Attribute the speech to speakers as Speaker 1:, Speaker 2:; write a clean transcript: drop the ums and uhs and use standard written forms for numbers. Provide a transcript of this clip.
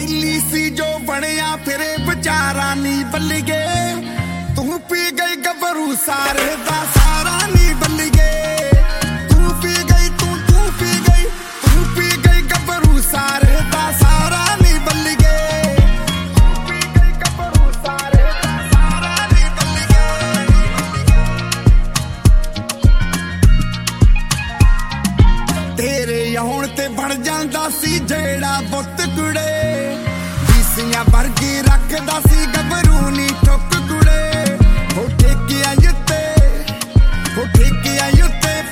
Speaker 1: ਪਹਿਲੀ ਸੀ ਜੋ ਬਣਿਆ ਫਿਰੇ ਵਿਚਾਰਾਂ ਨੀ ਬੱਲੀਏ ਤੂੰ ਪੀ ਗਈ ਗੱਭਰੂ ਸਾਰੇ ਦਾ